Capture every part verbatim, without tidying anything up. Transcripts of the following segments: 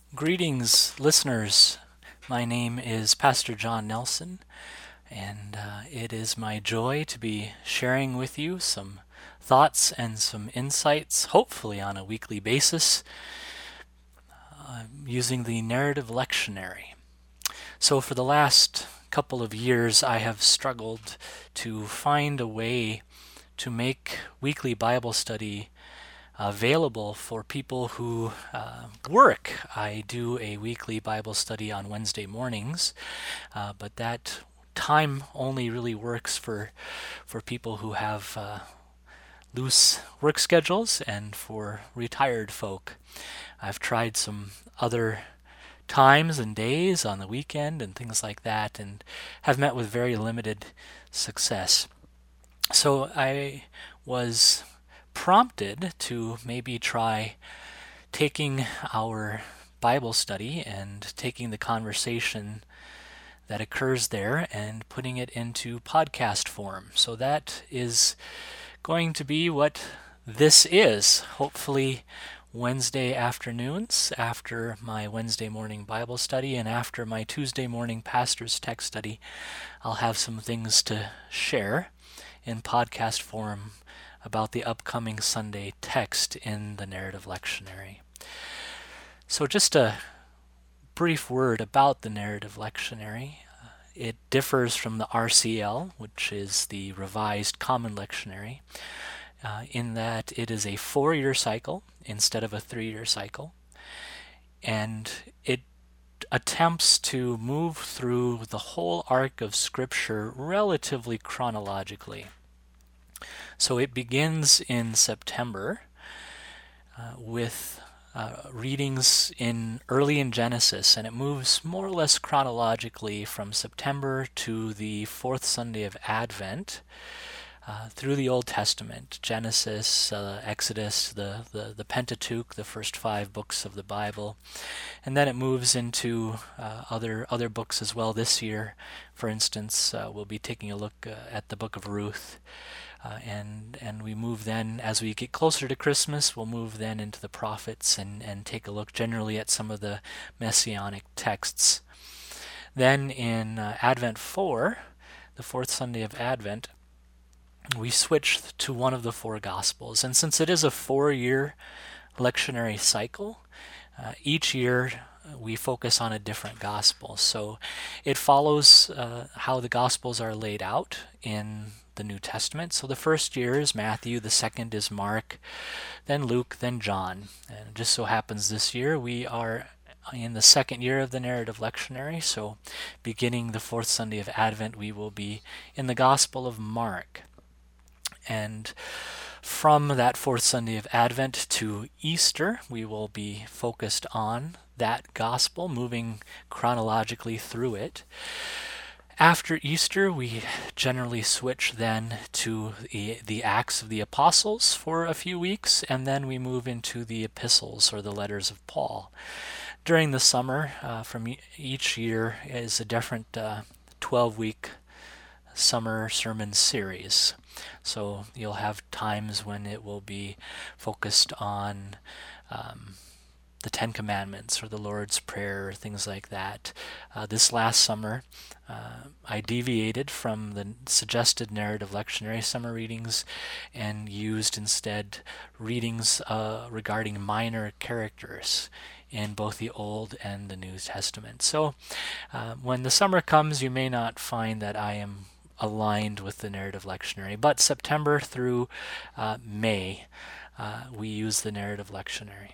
Greetings, listeners. My name is Pastor John Nelson, and uh, it is my joy to be sharing with you some thoughts and some insights, hopefully on a weekly basis, uh, using the narrative lectionary. So, for the last couple of years, I have struggled to find a way to make weekly Bible study available for people who uh, work. I do a weekly Bible study on Wednesday mornings, uh, but that time only really works for for people who have uh, loose work schedules and for retired folk. I've tried some other times and days on the weekend and things like that, and have met with very limited success. So I was prompted to maybe try taking our Bible study and taking the conversation that occurs there and putting it into podcast form. So that is going to be what this is. Hopefully, Wednesday afternoons after my Wednesday morning Bible study and after my Tuesday morning pastor's text study, I'll have some things to share in podcast form about the upcoming Sunday text in the narrative lectionary. So, just a brief word about the narrative lectionary. Uh, it differs from the R C L, which is the Revised Common Lectionary, uh, in that it is a four-year cycle instead of a three-year cycle, and it attempts to move through the whole arc of Scripture relatively chronologically. So it begins in September uh, with uh, readings in early in Genesis, and it moves more or less chronologically from September to the fourth Sunday of Advent uh, through the Old Testament, Genesis, uh, Exodus, the, the, the Pentateuch, the first five books of the Bible, and then it moves into uh, other other books as well. This year, for instance, uh, we'll be taking a look uh, at the book of Ruth. Uh, and and we move then, as we get closer to Christmas, we'll move then into the prophets and, and take a look generally at some of the messianic texts. Then in uh, Advent four, the fourth Sunday of Advent, we switch to one of the four Gospels. And since it is a four-year lectionary cycle, uh, each year we focus on a different gospel. So it follows uh, how the Gospels are laid out in the New Testament. So the first year is Matthew, the second is Mark, then Luke, then John. And it just so happens this year we are in the second year of the narrative lectionary, so beginning the fourth Sunday of Advent, we will be in the Gospel of Mark. And from that fourth Sunday of Advent to Easter, we will be focused on that Gospel, moving chronologically through it. After Easter, we generally switch then to the, the Acts of the Apostles for a few weeks, and then we move into the epistles or the letters of Paul. During the summer, uh, from e- each year is a different uh, twelve-week summer sermon series. So you'll have times when it will be focused on um, the Ten Commandments or the Lord's Prayer, or things like that. Uh, this last summer, uh, I deviated from the suggested narrative lectionary summer readings and used instead readings uh, regarding minor characters in both the Old and the New Testament. So uh, when the summer comes, you may not find that I am aligned with the narrative lectionary, but September through uh, May, uh, we use the narrative lectionary.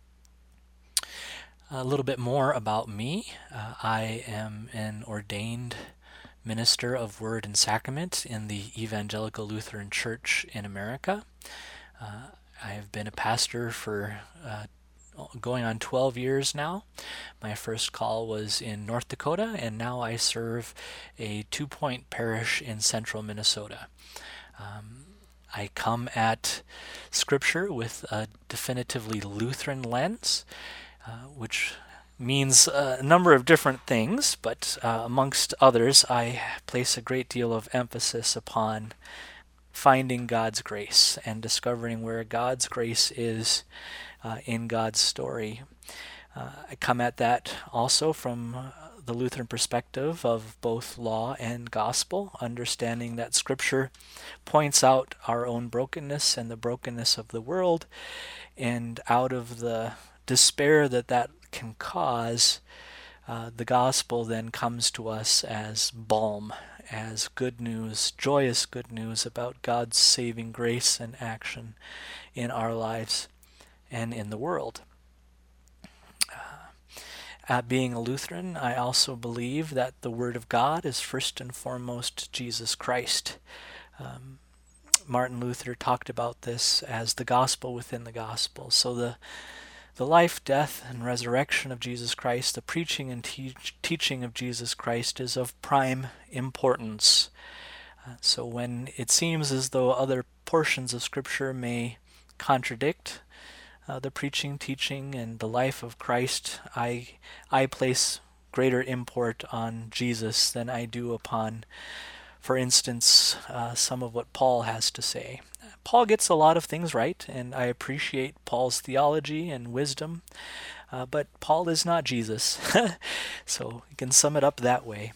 A little bit more about me. Uh, I am an ordained minister of Word and Sacrament in the Evangelical Lutheran Church in America. Uh, I have been a pastor for uh, going on twelve years now. My first call was in North Dakota, and now I serve a two-point parish in central Minnesota. Um, I come at Scripture with a definitively Lutheran lens, uh, which means a number of different things, but uh, amongst others, I place a great deal of emphasis upon finding God's grace and discovering where God's grace is uh, in God's story. Uh, I come at that also from uh, the Lutheran perspective of both law and gospel, understanding that Scripture points out our own brokenness and the brokenness of the world, and out of the despair that that can cause, uh, the gospel then comes to us as balm, as good news, joyous good news about God's saving grace and action in our lives and in the world. Uh, being a Lutheran, I also believe that the Word of God is first and foremost Jesus Christ. Um, Martin Luther talked about this as the gospel within the gospel. So the the life, death, and resurrection of Jesus Christ, the preaching and teach, teaching of Jesus Christ is of prime importance. Uh, so when it seems as though other portions of Scripture may contradict Uh, the preaching, teaching, and the life of Christ, I I place greater import on Jesus than I do upon, for instance, uh, some of what Paul has to say. Paul gets a lot of things right, and I appreciate Paul's theology and wisdom, uh, but Paul is not Jesus. So you can sum it up that way.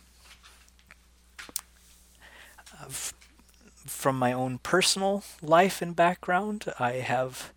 Uh, f- from my own personal life and background, I have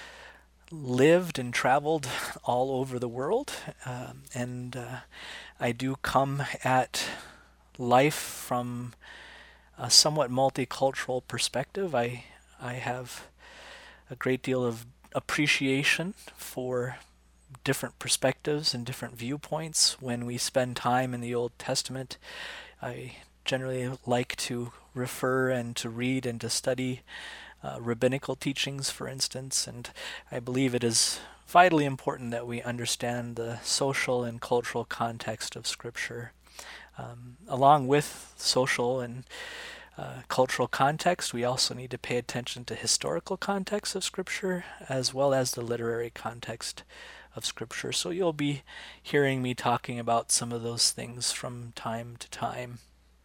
lived and traveled all over the world, um, and uh, I do come at life from a somewhat multicultural perspective. I I have a great deal of appreciation for different perspectives and different viewpoints. When we spend time in the Old Testament, I generally like to refer and to read and to study Uh, rabbinical teachings, for instance, and I believe it is vitally important that we understand the social and cultural context of Scripture. Um, along with social and uh, cultural context, we also need to pay attention to historical context of Scripture as well as the literary context of Scripture. So you'll be hearing me talking about some of those things from time to time.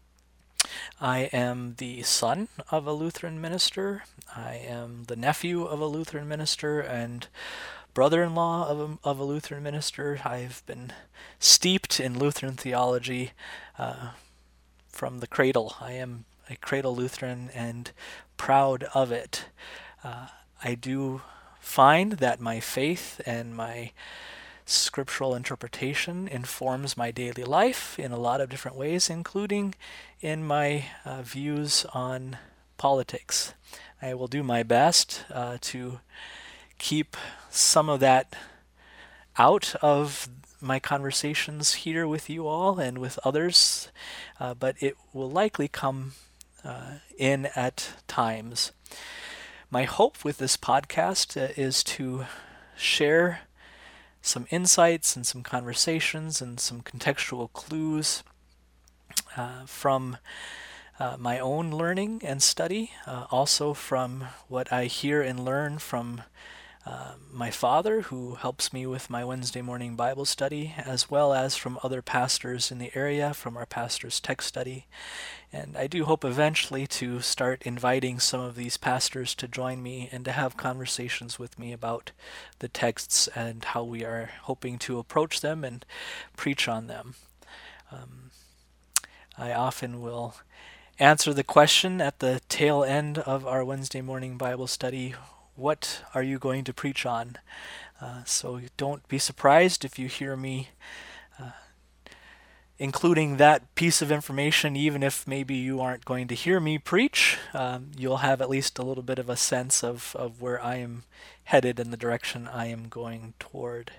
I am the son of a Lutheran minister. I am the nephew of a Lutheran minister and brother-in-law of a, of a Lutheran minister. I've been steeped in Lutheran theology uh, from the cradle. I am a cradle Lutheran and proud of it. Uh, I do find that my faith and my scriptural interpretation informs my daily life in a lot of different ways, including in my uh, views on politics. I will do my best uh, to keep some of that out of my conversations here with you all and with others, uh, but it will likely come uh, in at times. My hope with this podcast uh, is to share some insights and some conversations and some contextual clues uh, from uh, my own learning and study, uh, also from what I hear and learn from uh, my father, who helps me with my Wednesday morning Bible study, as well as from other pastors in the area, from our pastor's text study. And I do hope eventually to start inviting some of these pastors to join me and to have conversations with me about the texts and how we are hoping to approach them and preach on them. Um, I often will answer the question at the tail end of our Wednesday morning Bible study, what are you going to preach on? Uh, so don't be surprised if you hear me uh, including that piece of information, even if maybe you aren't going to hear me preach. Um, you'll have at least a little bit of a sense of, of where I am headed and the direction I am going toward.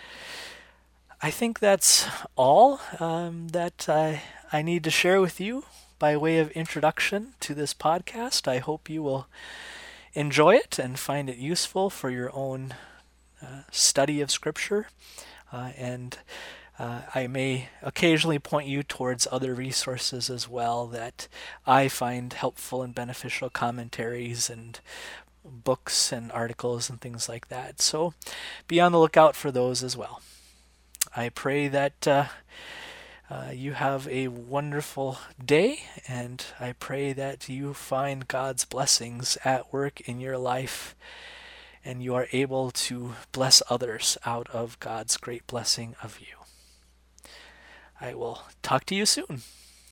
I think that's all um, that I, I need to share with you by way of introduction to this podcast. I hope you will enjoy it and find it useful for your own uh, study of Scripture. Uh, and uh, I may occasionally point you towards other resources as well that I find helpful and beneficial, commentaries and books and articles and things like that. So be on the lookout for those as well. I pray that uh, uh, you have a wonderful day, and I pray that you find God's blessings at work in your life and you are able to bless others out of God's great blessing of you. I will talk to you soon.